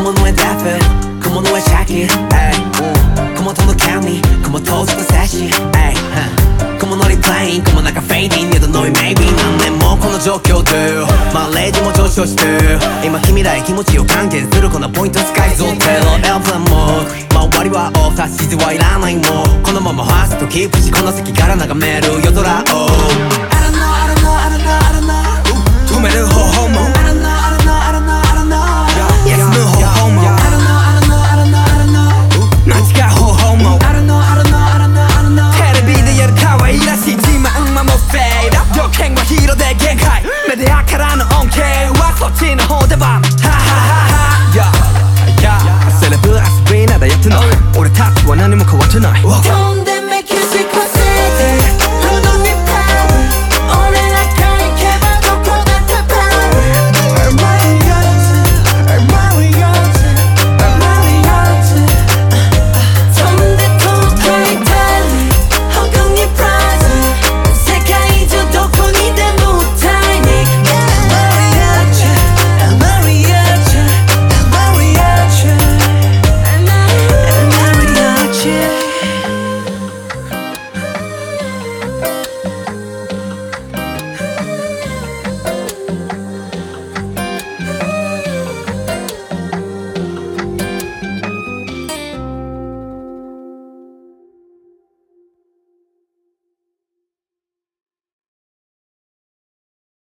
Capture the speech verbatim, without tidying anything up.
Como no es Daffy, como no es Shaggy, ay. Como todo candy, como todo super sassy, ay. Como 너를 playing, como 나가 fading, 얘도 너의 maybe. 난 내 몸この状況で말해지も上昇して今君らへ気持ちを還元するこのポイント使いぞテロエアプランモード周りはオフ指図はいらないもうこのままファーストキープしこの席から眺める夜空を I don't know, I don't know, I don't know, I don't know 止める方法も I don't know, I don't know, I don't know, I don't know Yes 無方法も I don't know, I don't know, I don't know, I don't know 間違う方法も I don't know, I don't know, I don't know, I don't know テレビでやる可愛らしい自慢はもうフェイド条件はヒーローで限界メディアからの恩恵はそっちの方ではハハハハ Yeah, yeah セレブ遊びならやってない俺たちは何も変わってない